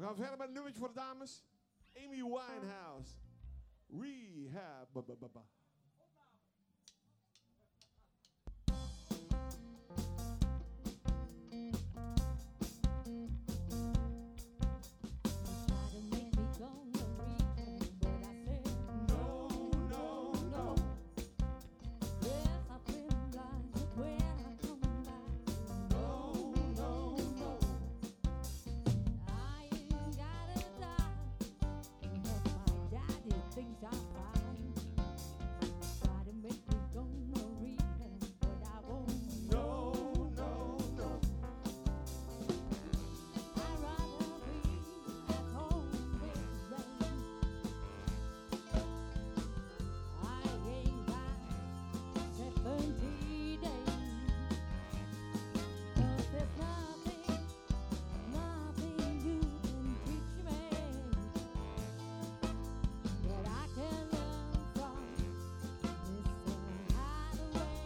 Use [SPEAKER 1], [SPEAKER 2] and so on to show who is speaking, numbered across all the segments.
[SPEAKER 1] We gaan verder met een nummertje voor de dames. Amy Winehouse. Rehab.
[SPEAKER 2] Things are fine. Try to make me go no reason, but I won't.
[SPEAKER 1] No, no, no.
[SPEAKER 2] I'd rather be at home with rain. I ain't got 70 days. 'Cause there's nothing you can teach me. I can learn from this hideaway.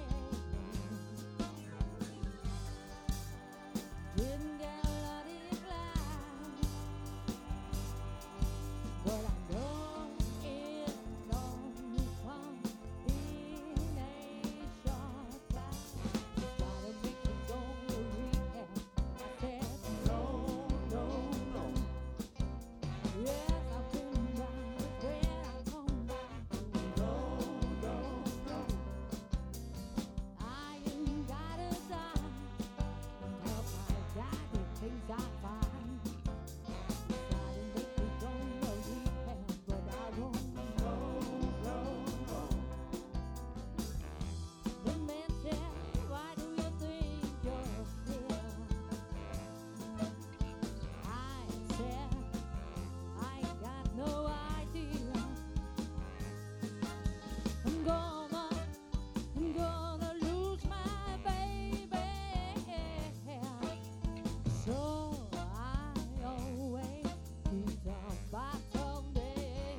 [SPEAKER 2] Didn't get a lot in life, but I know it's only come in a short time. Try to make me go to rehab. I said no, no, no. Yes, I've been down with where I come back. No, no, no. I ain't gotta die. Help my daddy, things are fine. Try to make me go no rehab, but I won't. No, no, no. The man said, why do you think you're here? I said, I got no idea. I'm gonna lose my baby. So I always keep the bottom there.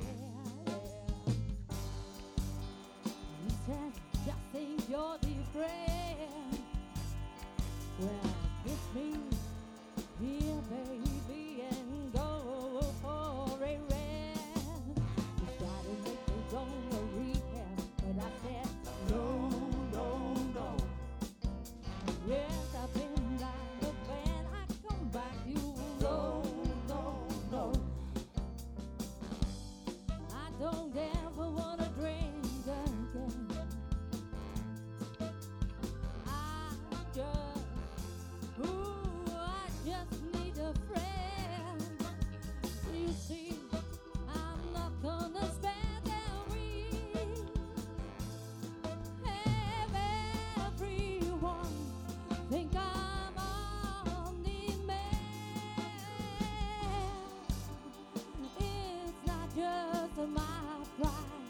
[SPEAKER 2] He said, just think you're different. Well, kiss me here, baby, and go for a rest. You gotta make me go to rehab, but I said no, no, no. Yes, I've been blind, but when I come back, you no, no, no. I don't ever wanna drink again. I just need a friend. You see, I'm not gonna spend a week. Have everyone think I'm only man. It's not just my pride.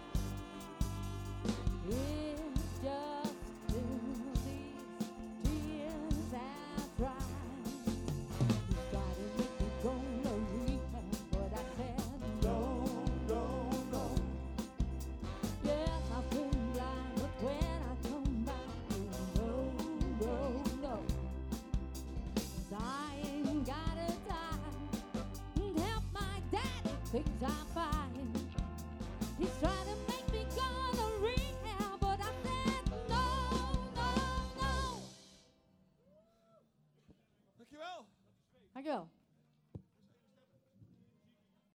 [SPEAKER 2] It's just these tears I cry. You try to make me go no rehab, but I said no, no, no. Yes, I've been blind, but when I come back, no, no, no. 'Cause I ain't gotta die and help my daddy, things are fine. He's trying to make me go to rehab, but I said no, no, no.
[SPEAKER 1] Dankjewel.
[SPEAKER 2] Dankjewel.